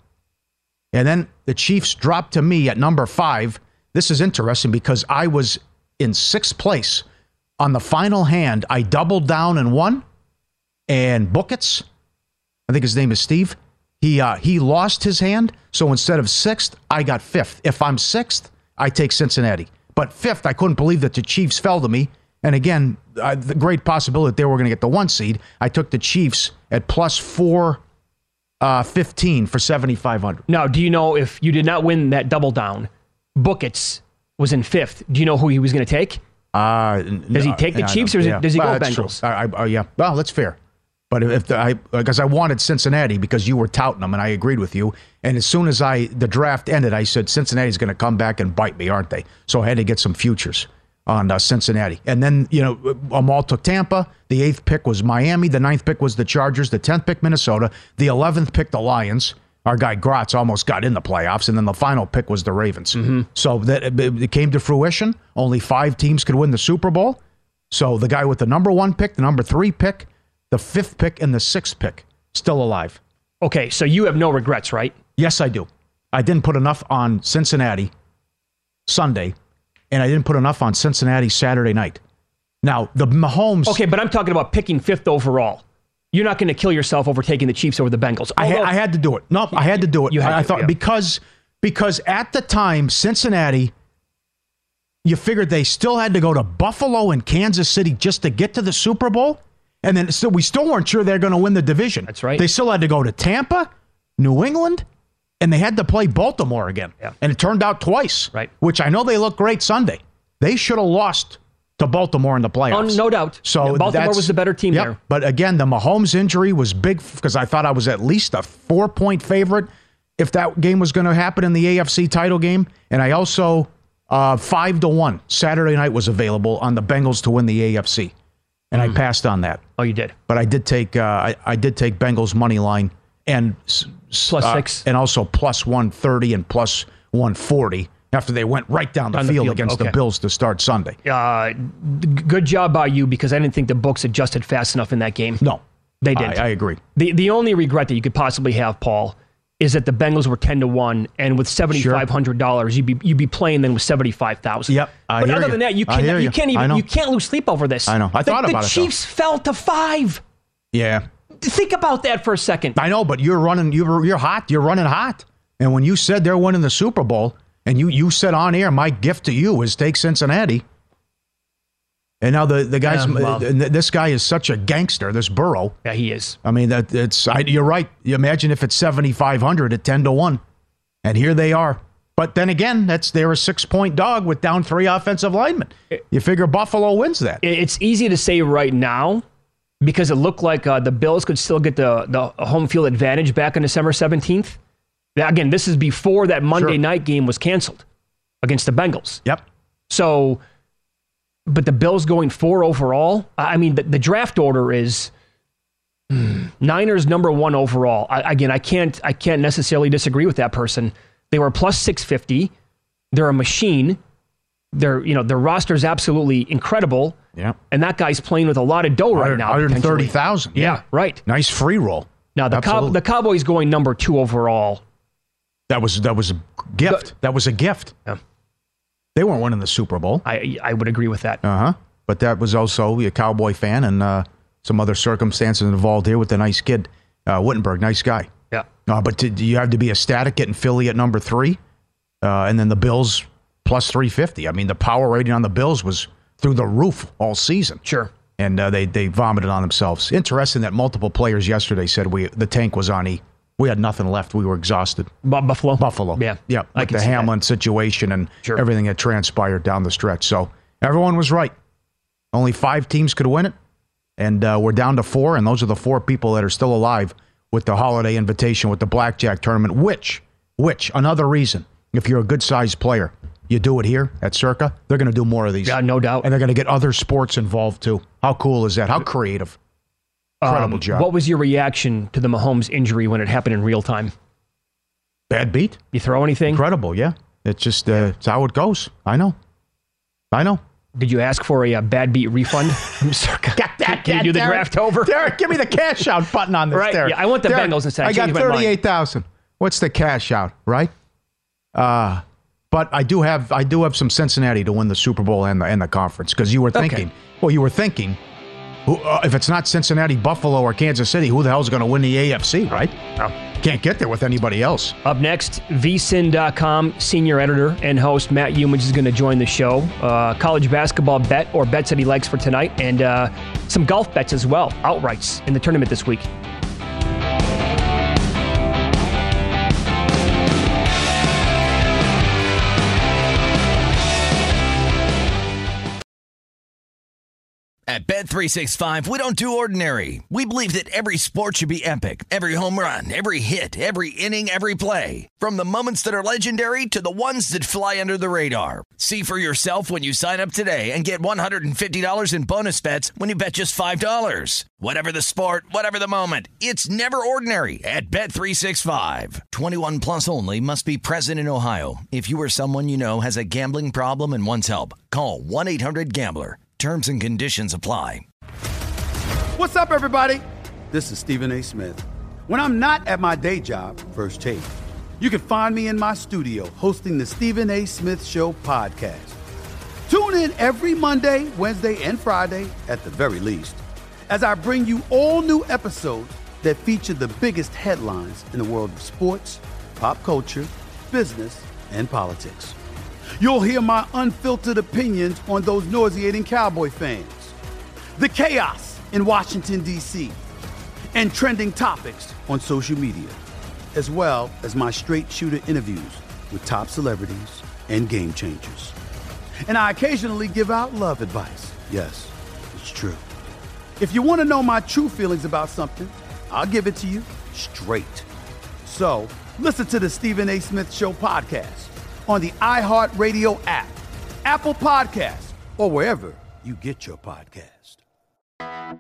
And then the Chiefs dropped to me at number five. This is interesting because I was in sixth place. On the final hand, I doubled down and won. And Buckets, I think his name is Steve, he uh, he lost his hand. So instead of sixth, I got fifth. If I'm sixth, I take Cincinnati. But fifth, I couldn't believe that the Chiefs fell to me. And again, uh, the great possibility that they were going to get the one seed. I took the Chiefs at plus four uh, fifteen for seventy-five hundred. Now, do you know if you did not win that double down, Buckets was in fifth. Do you know who he was going to take? Uh, does he take the yeah, Chiefs or yeah. does he well, go Bengals? I, I, uh, yeah, well, that's fair. But if the, I, because I wanted Cincinnati because you were touting them and I agreed with you. And as soon as I the draft ended, I said Cincinnati's going to come back and bite me, aren't they? So I had to get some futures on uh, Cincinnati. And then, you know, Amal took Tampa. The eighth pick was Miami. The ninth pick was the Chargers. The tenth pick, Minnesota. The eleventh pick, the Lions. Our guy Gratz almost got in the playoffs. And then the final pick was the Ravens. Mm-hmm. So that it came to fruition. Only five teams could win the Super Bowl. So the guy with the number one pick, the number three pick, the fifth pick, and the sixth pick, still alive. Okay, so you have no regrets, right? Yes, I do. I didn't put enough on Cincinnati Sunday, and I didn't put enough on Cincinnati Saturday night. Now, the Mahomes... Okay, but I'm talking about picking fifth overall. You're not going to kill yourself over taking the Chiefs over the Bengals. I, ha- I had to do it. No, I had to do it. You had I, I to, thought yeah. because because at the time, Cincinnati, you figured they still had to go to Buffalo and Kansas City just to get to the Super Bowl. And then still, we still weren't sure they're going to win the division. That's right. They still had to go to Tampa, New England, and they had to play Baltimore again. Yeah. And it turned out twice. Right. Which I know they look great Sunday. They should have lost to Baltimore in the playoffs. Oh, no doubt. So yeah, Baltimore was the better team yep. there. But again, the Mahomes injury was big because I thought I was at least a four-point favorite if that game was going to happen in the A F C title game. And I also, uh, five to one Saturday night was available on the Bengals to win the A F C. And mm. I passed on that. Oh, you did. But I did take uh, I, I did take Bengals money line and plus uh, six, and also plus one thirty and plus one forty after they went right down the, on field, the field against okay. the Bills to start Sunday. Uh, good job by you because I didn't think the books adjusted fast enough in that game. No, they didn't. I, I agree. The the only regret that you could possibly have, Paul, is that the Bengals were ten to one, and with seventy-five hundred dollars, you'd be you'd be playing them with seventy-five thousand. Yep. I but hear other you. than that, you I can't hear you you. can't I even know. you can't lose sleep over this. I know. I the, thought the about it, though. Chiefs fell to five. Yeah. Think about that for a second. I know, but you're running. You're you're hot. You're running hot. And when you said they're winning the Super Bowl, and you you said on air, my gift to you is take Cincinnati. And now the the guys, Yeah, well. uh, this guy is such a gangster. This Burrow. Yeah, he is. I mean, that it's. I, you're right. You imagine if it's seventy-five hundred at ten to one, and here they are. But then again, that's they're a six point dog with down three offensive linemen. You figure Buffalo wins that. It's easy to say right now because it looked like uh, the Bills could still get the the home field advantage back on December seventeenth. Now, again, this is before that Monday Sure. night game was canceled against the Bengals. Yep. So, but the Bills going four overall. I mean, the, the draft order is hmm, Niners number one overall. I, again, I can't I can't necessarily disagree with that person. They were plus six fifty. They're a machine. Their you know their roster is absolutely incredible. Yeah. And that guy's playing with a lot of dough right now. one hundred thirty thousand. Yeah, right. Nice free roll. Now the Cow- the Cowboys going number two overall. That was that was a gift. The- that was a gift. Yeah. They weren't winning the Super Bowl. I I would agree with that. Uh huh. But that was also a Cowboy fan and uh, some other circumstances involved here with the nice kid, uh, Wittenberg, nice guy. Yeah. Uh, but to, you have to be ecstatic getting Philly at number three, uh, and then the Bills plus three fifty. I mean, the power rating on the Bills was through the roof all season. Sure. And uh, they they vomited on themselves. Interesting that multiple players yesterday said we the tank was on E. We had nothing left. We were exhausted. Bu- Buffalo? Buffalo. Yeah. Yeah. I With can the see that. Hamlin situation and Sure. everything that transpired down the stretch. So everyone was right. Only five teams could win it. And uh, we're down to four. And those are the four people that are still alive with the holiday invitation, with the blackjack tournament, which, which, another reason, if you're a good-sized player, you do it here at Circa, they're going to do more of these. Yeah, no doubt. And they're going to get other sports involved, too. How cool is that? How creative. Incredible Um, job. What was your reaction to the Mahomes injury when it happened in real time? Bad beat. You throw anything? Incredible, yeah. It's just, uh, it's how it goes. I know. I know. Did you ask for a, uh bad beat refund from Circa? Got that. Can you do the Derek, draft over? Derek, give me the cash out button on this. Right, Derek. yeah, I want the Derek, Bengals instead. I I got changed my mind. thirty-eight thousand. What's the cash out, right? Uh, but I do have I do have some Cincinnati to win the Super Bowl and the and the conference because you were Okay. thinking. Well, you were thinking. Who, uh, if it's not Cincinnati, Buffalo, or Kansas City, who the hell's going to win the A F C, right? Oh. Can't get there with anybody else. Up next, V S I N dot com senior editor and host Matt Umich is going to join the show. Uh, college basketball bet or bets that he likes for tonight, and uh, some golf bets as well, outrights in the tournament this week. At Bet three sixty-five, we don't do ordinary. We believe that every sport should be epic. Every home run, every hit, every inning, every play. From the moments that are legendary to the ones that fly under the radar. See for yourself when you sign up today and get one hundred fifty dollars in bonus bets when you bet just five dollars. Whatever the sport, whatever the moment, it's never ordinary at Bet three sixty-five. twenty-one plus only. Must be present in Ohio. If you or someone you know has a gambling problem and wants help, call one eight hundred gambler. Terms and conditions apply. What's up, everybody? This is Stephen A. Smith. When I'm not at my day job, First Take, you can find me in my studio hosting the Stephen A. Smith Show podcast. Tune in every Monday, Wednesday, and Friday, at the very least, as I bring you all new episodes that feature the biggest headlines in the world of sports, pop culture, business, and politics. You'll hear my unfiltered opinions on those nauseating Cowboy fans, the chaos in Washington, D C, and trending topics on social media, as well as my straight shooter interviews with top celebrities and game changers. And I occasionally give out love advice. Yes, it's true. If you want to know my true feelings about something, I'll give it to you straight. So listen to the Stephen A. Smith Show podcast on the iHeartRadio app, Apple Podcasts, or wherever you get your podcast.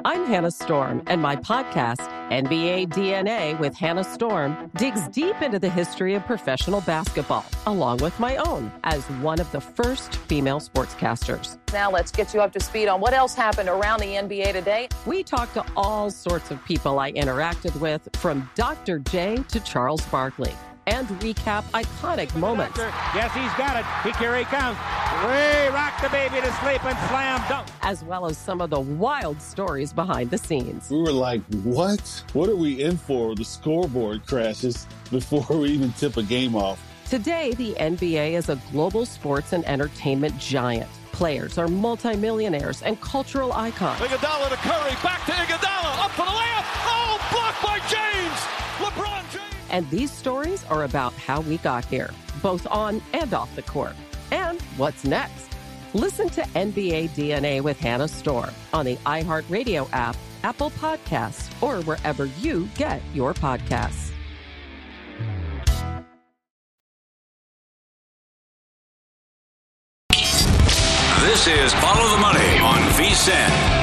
I'm Hannah Storm, and my podcast, N B A D N A with Hannah Storm, digs deep into the history of professional basketball, along with my own, as one of the first female sportscasters. Now let's get you up to speed on what else happened around the N B A today. We talked to all sorts of people I interacted with, from Doctor J to Charles Barkley, and recap iconic moments. Yes, he's got it. Here he comes. Way rock the baby to sleep and slam dunk. As well as some of the wild stories behind the scenes. We were like, what? What are we in for? The scoreboard crashes before we even tip a game off. Today, the N B A is a global sports and entertainment giant. Players are multimillionaires and cultural icons. Iguodala to Curry, back to Iguodala, up for the layup. Oh, blocked by James. LeBron James. And these stories are about how we got here, both on and off the court. And what's next? Listen to N B A D N A with Hannah Storm on the iHeartRadio app, Apple Podcasts, or wherever you get your podcasts. This is Follow the Money on V S I N.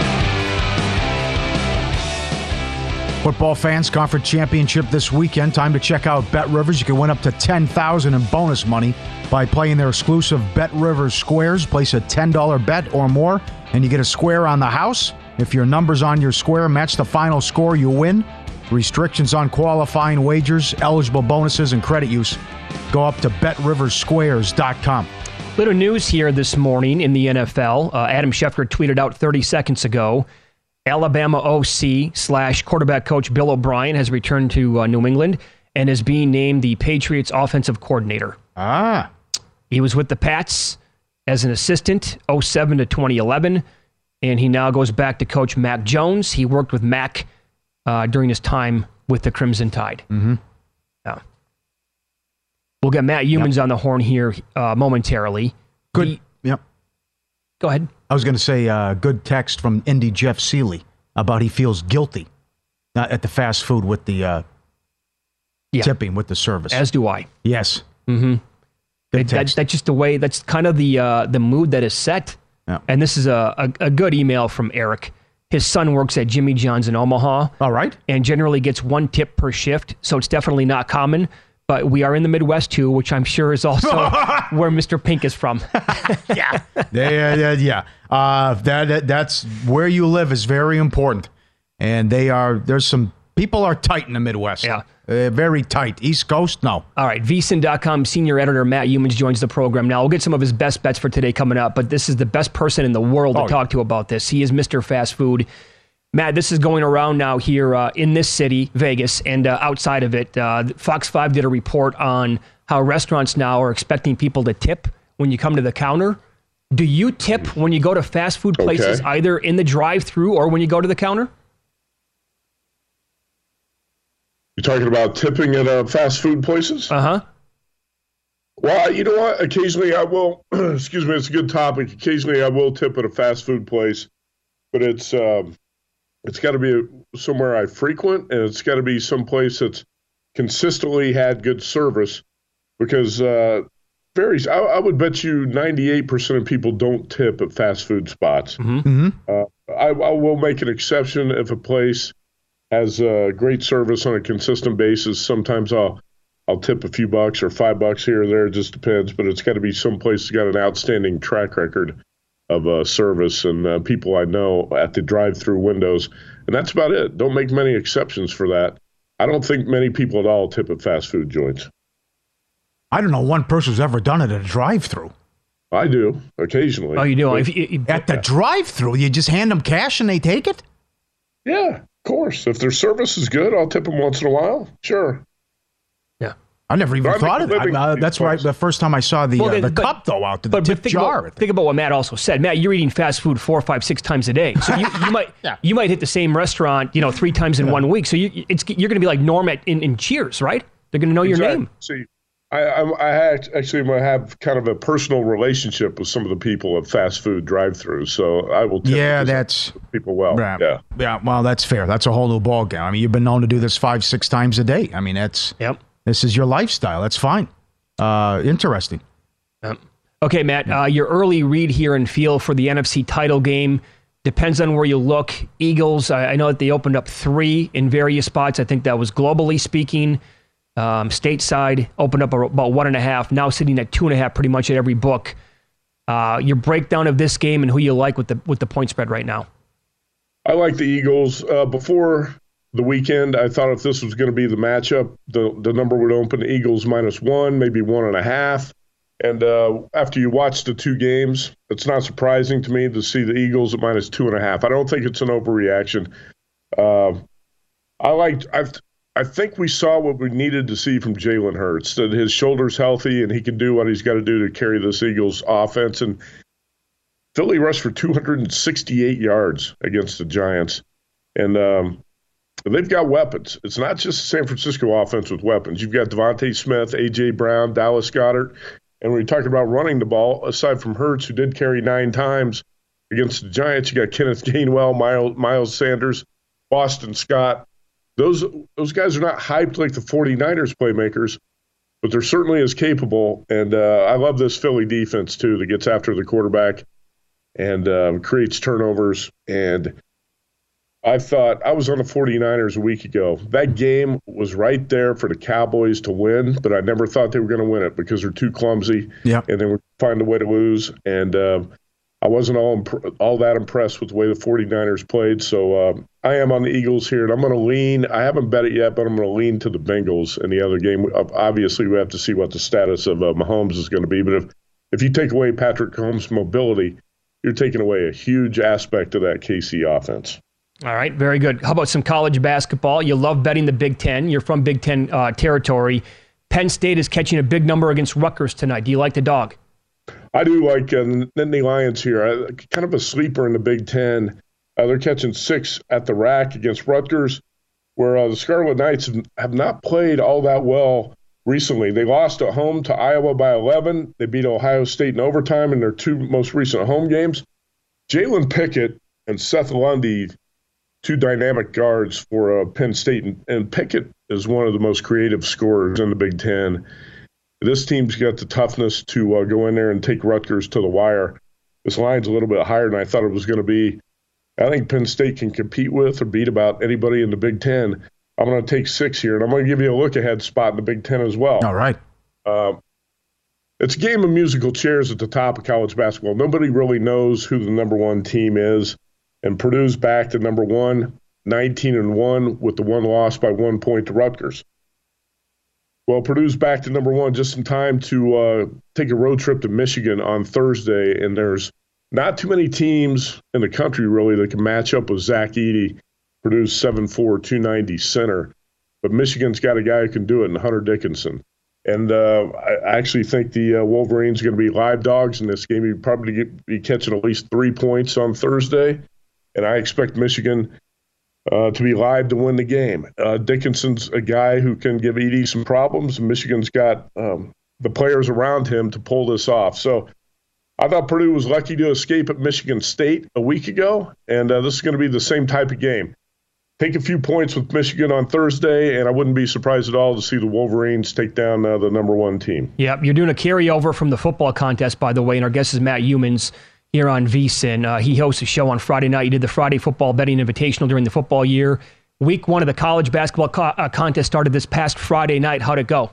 Football fans, conference championship this weekend. Time to check out Bet Rivers. You can win up to ten thousand dollars in bonus money by playing their exclusive Bet Rivers Squares. Place a ten dollars bet or more, and you get a square on the house. If your numbers on your square match the final score, you win. Restrictions on qualifying wagers, eligible bonuses, and credit use. Go up to bet rivers squares dot com. Little news here this morning in the N F L. Uh, Adam Schefter tweeted out thirty seconds ago, Alabama O C slash quarterback coach Bill O'Brien has returned to uh, New England and is being named the Patriots offensive coordinator. Ah. He was with the Pats as an assistant oh seven to twenty eleven, and he now goes back to coach Mac Jones. He worked with Mac uh, during his time with the Crimson Tide. Mm-hmm. Yeah. We'll get Matt Youmans yep. on the horn here uh, momentarily. Good. He, yep. Go ahead. I was going to say uh, good text from Indy Jeff Seeley about he feels guilty uh, at the fast food with the uh, yeah. tipping with the service. As do I. Yes. Mm-hmm. It, that, that's just the way. That's kind of the uh, the mood that is set. Yeah. And this is a, a a good email from Eric. His son works at Jimmy John's in Omaha. All right. And generally gets one tip per shift, so it's definitely not common. But we are in the Midwest, too, which I'm sure is also where Mister Pink is from. yeah. Yeah, yeah, yeah. Uh, that, that That's where you live is very important. And they are, there's some, people are tight in the Midwest. Yeah. Uh, very tight. East Coast, no. All right. V S I N dot com senior editor Matt Youmans joins the program now. We'll get some of his best bets for today coming up, but this is the best person in the world to oh, talk yeah. to about this. He is Mister Fast Food. Matt, this is going around now here uh, in this city, Vegas, and uh, outside of it. Uh, Fox five did a report on how restaurants now are expecting people to tip when you come to the counter. Do you tip when you go to fast food places, okay. either in the drive-thru or when you go to the counter? You're talking about tipping at uh, fast food places? Uh-huh. Well, you know what? Occasionally I will, excuse me, it's a good topic. Occasionally I will tip at a fast food place, but it's... Um, It's got to be somewhere I frequent, and it's got to be someplace that's consistently had good service, because uh, varies. I, I would bet you ninety-eight percent of people don't tip at fast food spots. Mm-hmm. Uh, I, I will make an exception if a place has uh, great service on a consistent basis. Sometimes I'll I'll tip a few bucks or five bucks here or there. It just depends, but it's got to be someplace that's got an outstanding track record of uh, service and uh, people I know at the drive-through windows. And that's about it. Don't make many exceptions for that. I don't think many people at all tip at fast food joints. I don't know one person who's ever done it at a drive-through. I do, occasionally. Oh, you do? But, if you, you, at the drive-through, you just hand them cash and they take it? Yeah, of course. If their service is good, I'll tip them once in a while. Sure. Yeah. I never even thought of that. Uh, that's right. The first time I saw the, well, uh, the but, cup, though, out to the but, tip but think jar. About, think about what Matt also said. Matt, you're eating fast food four, five, six times a day. So you, you might yeah. you might hit the same restaurant, you know, three times in yeah. one week. So you, it's you're going to be like Norm at, in, in Cheers, right? They're going to know exactly. your name. See, I, I, I actually have kind of a personal relationship with some of the people at fast food drive-throughs, so I will tip yeah, that's people well. Yeah, yeah, yeah. Well, that's fair. That's a whole new ballgame. I mean, you've been known to do this five, six times a day. I mean, that's yep. This is your lifestyle. That's fine. Uh, interesting. Yep. Okay, Matt, uh, your early read here and feel for the N F C title game. Depends on where you look. Eagles, I, I know that they opened up three in various spots. I think that was globally speaking. Um, stateside opened up about one and a half, now sitting at two and a half pretty much at every book. Uh, your breakdown of this game and who you like with the with the point spread right now. I like the Eagles. Uh, before the weekend, I thought if this was going to be the matchup, the, the number would open Eagles minus one, maybe one and a half. And uh, after you watch the two games, it's not surprising to me to see the Eagles at minus two and a half. I don't think it's an overreaction. Uh, I liked. I've. I think we saw what we needed to see from Jalen Hurts, that his shoulder's healthy and he can do what he's got to do to carry this Eagles offense. And Philly rushed for two hundred sixty-eight yards against the Giants. And um, they've got weapons. It's not just the San Francisco offense with weapons. You've got Devontae Smith, A J. Brown, Dallas Goedert. And when you're talking about running the ball, aside from Hurts, who did carry nine times against the Giants, you got Kenneth Gainwell, Miles, Miles Sanders, Boston Scott. Those those guys are not hyped like the 49ers playmakers, but they're certainly as capable. And uh, I love this Philly defense, too, that gets after the quarterback and uh, creates turnovers. And I thought I was on the 49ers a week ago. That game was right there for the Cowboys to win, but I never thought they were going to win it because they're too clumsy. Yeah. And they would find a way to lose. And uh, I wasn't all imp- all that impressed with the way the 49ers played. So uh, I am on the Eagles here, and I'm going to lean. I haven't bet it yet, but I'm going to lean to the Bengals in the other game. Obviously, we have to see what the status of uh, Mahomes is going to be. But if, if you take away Patrick Mahomes' mobility, you're taking away a huge aspect of that K C offense. All right, very good. How about some college basketball? You love betting the Big Ten. You're from Big Ten uh, territory. Penn State is catching a big number against Rutgers tonight. Do you like the dog? I do like uh, Nittany Lions here. I, kind of a sleeper in the Big Ten. Uh, they're catching six at the rack against Rutgers, where uh, the Scarlet Knights have, have not played all that well recently. They lost at home to Iowa by eleven. They beat Ohio State in overtime in their two most recent home games. Jalen Pickett and Seth Lundy, two dynamic guards for uh, Penn State, and, and Pickett is one of the most creative scorers in the Big Ten. This team's got the toughness to uh, go in there and take Rutgers to the wire. This line's a little bit higher than I thought it was going to be. I think Penn State can compete with or beat about anybody in the Big Ten. I'm going to take six here, and I'm going to give you a look-ahead spot in the Big Ten as well. All right. Uh, it's a game of musical chairs at the top of college basketball. Nobody really knows who the number one team is, and Purdue's back to number one, nineteen and one, with the one loss by one point to Rutgers. Well, Purdue's back to number one just in time to uh, take a road trip to Michigan on Thursday, and there's not too many teams in the country, really, that can match up with Zach Edey, Purdue's seven four, two ninety center. But Michigan's got a guy who can do it in Hunter Dickinson. And uh, I actually think the uh, Wolverines are going to be live dogs in this game. You'd probably get, be catching at least three points on Thursday, and I expect Michigan Uh, to be live to win the game. Uh, Dickinson's a guy who can give Edey some problems. Michigan's got um, the players around him to pull this off. So I thought Purdue was lucky to escape at Michigan State a week ago, and uh, this is going to be the same type of game. Take a few points with Michigan on Thursday, and I wouldn't be surprised at all to see the Wolverines take down uh, the number one team. Yeah, you're doing a carryover from the football contest, by the way, and our guest is Matt Youmans here on V S I N. Uh, he hosts a show on Friday night. He did the Friday Football Betting Invitational during the football year. Week one of the college basketball co- uh, contest started this past Friday night. How'd it go?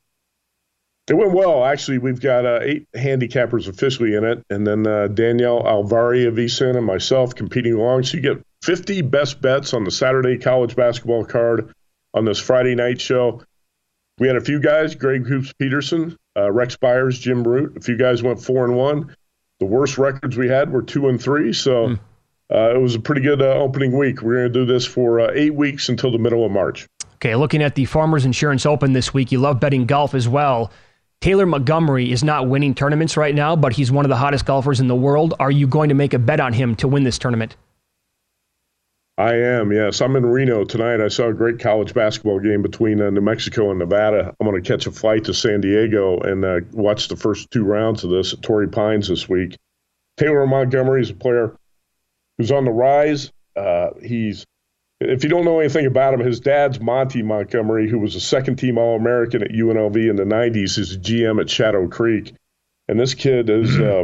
It went well. Actually, we've got uh, eight handicappers officially in it, and then uh, Danielle Alvari of V S I N and myself competing along. So you get fifty best bets on the Saturday college basketball card on this Friday night show. We had a few guys, Greg Hoops Peterson, uh, Rex Byers, Jim Root. A few guys went four and one. The worst records we had were two and three, so mm. uh, it was a pretty good uh, opening week. We're going to do this for uh, eight weeks until the middle of March. Okay, looking at the Farmers Insurance Open this week, you love betting golf as well. Taylor Montgomery is not winning tournaments right now, but he's one of the hottest golfers in the world. Are you going to make a bet on him to win this tournament? I am, yes. I'm in Reno tonight. I saw a great college basketball game between uh, New Mexico and Nevada. I'm going to catch a flight to San Diego and uh, watch the first two rounds of this at Torrey Pines this week. Taylor Montgomery is a player who's on the rise. Uh, he's, if you don't know anything about him, his dad's Monty Montgomery, who was a second-team All-American at U N L V in the nineties, is a G M at Shadow Creek. And this kid is uh,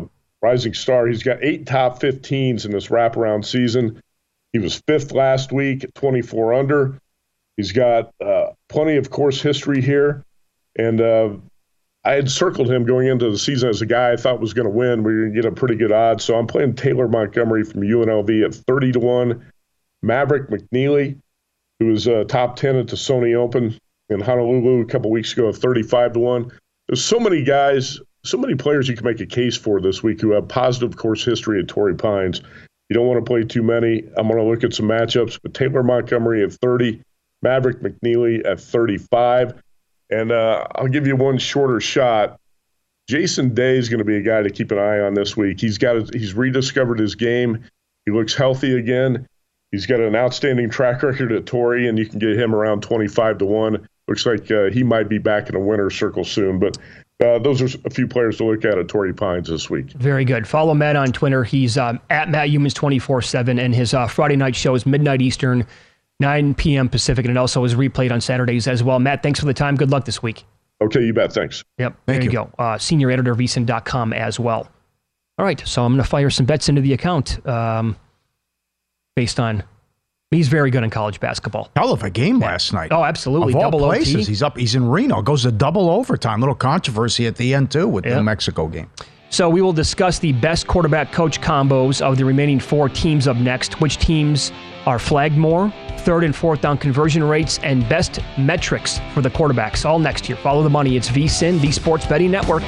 rising star. He's got eight top fifteens in this wraparound season. He was fifth last week at twenty-four under. He's got uh, plenty of course history here. And uh, I had circled him going into the season as a guy I thought was going to win. We were going to get a pretty good odds. So I'm playing Taylor Montgomery from U N L V at thirty to one. Maverick McNeely, who was uh, top ten at the Sony Open in Honolulu a couple weeks ago, at thirty-five to one. There's so many guys, so many players you can make a case for this week who have positive course history at Torrey Pines. You don't want to play too many. I'm going to look at some matchups, but Taylor Montgomery at thirty, Maverick McNeely at thirty-five. And uh, I'll give you one shorter shot. Jason Day is going to be a guy to keep an eye on this week. He's got a, he's rediscovered his game. He looks healthy again. He's got an outstanding track record at Torrey, and you can get him around twenty-five to one. Looks like uh, he might be back in a winner's circle soon. But uh, those are a few players to look at at Torrey Pines this week. Very good. Follow Matt on Twitter. He's um, at Matt Humans twenty-four seven, and his uh, Friday night show is midnight Eastern, nine p.m. Pacific, and it also is replayed on Saturdays as well. Matt, thanks for the time. Good luck this week. Okay, you bet. Thanks. Yep, Thank there you, you go. Uh, senior editor of V S I N dot com as well. All right, so I'm going to fire some bets into the account um, based on... He's very good in college basketball. Hell of a game last night. Oh, absolutely. Of all double places, O T. he's up. He's in Reno. Goes to double overtime. Little controversy at the end, too, with yep. the New Mexico game. So we will discuss the best quarterback-coach combos of the remaining four teams up next. Which teams are flagged more, third and fourth down conversion rates, and best metrics for the quarterbacks. All next here. Follow the money. It's V S I N, the Sports Betting Network.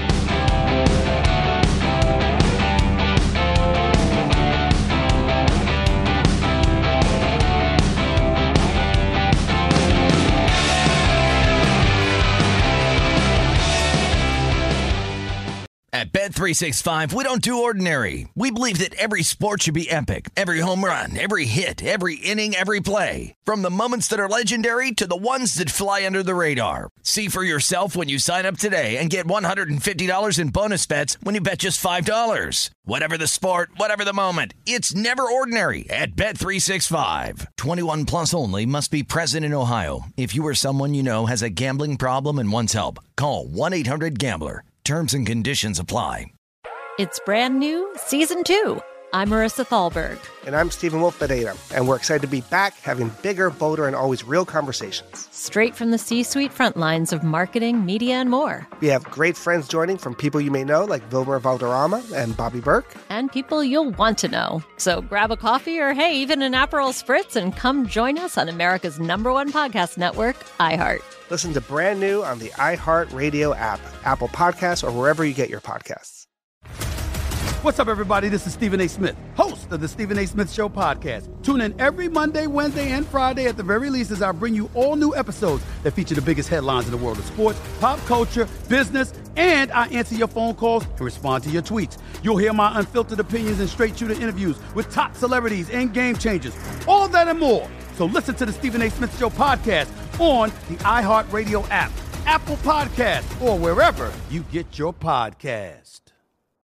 At Bet three sixty-five, we don't do ordinary. We believe that every sport should be epic. Every home run, every hit, every inning, every play. From the moments that are legendary to the ones that fly under the radar. See for yourself when you sign up today and get one hundred fifty dollars in bonus bets when you bet just five dollars. Whatever the sport, whatever the moment, it's never ordinary at Bet three sixty-five. twenty-one plus only. Must be present in Ohio. If you or someone you know has a gambling problem and wants help, call one eight hundred gambler. Terms and conditions apply. It's brand new, season two. I'm Marissa Thalberg. And I'm Stephen Wolf Pereira. And we're excited to be back having bigger, bolder, and always real conversations. Straight from the C-suite front lines of marketing, media, and more. We have great friends joining from people you may know, like Wilmer Valderrama and Bobby Burke. And people you'll want to know. So grab a coffee or, hey, even an Aperol Spritz and come join us on America's number one podcast network, iHeart. Listen to brand new on the iHeart Radio app, Apple Podcasts, or wherever you get your podcasts. What's up, everybody? This is Stephen A. Smith, host of the Stephen A. Smith Show podcast. Tune in every Monday, Wednesday, and Friday at the very least as I bring you all new episodes that feature the biggest headlines in the world of sports, pop culture, business, and I answer your phone calls and respond to your tweets. You'll hear my unfiltered opinions and straight-shooter interviews with top celebrities and game changers. All of that and more. So listen to the Stephen A. Smith Show podcast on the iHeartRadio app, Apple Podcasts, or wherever you get your podcasts.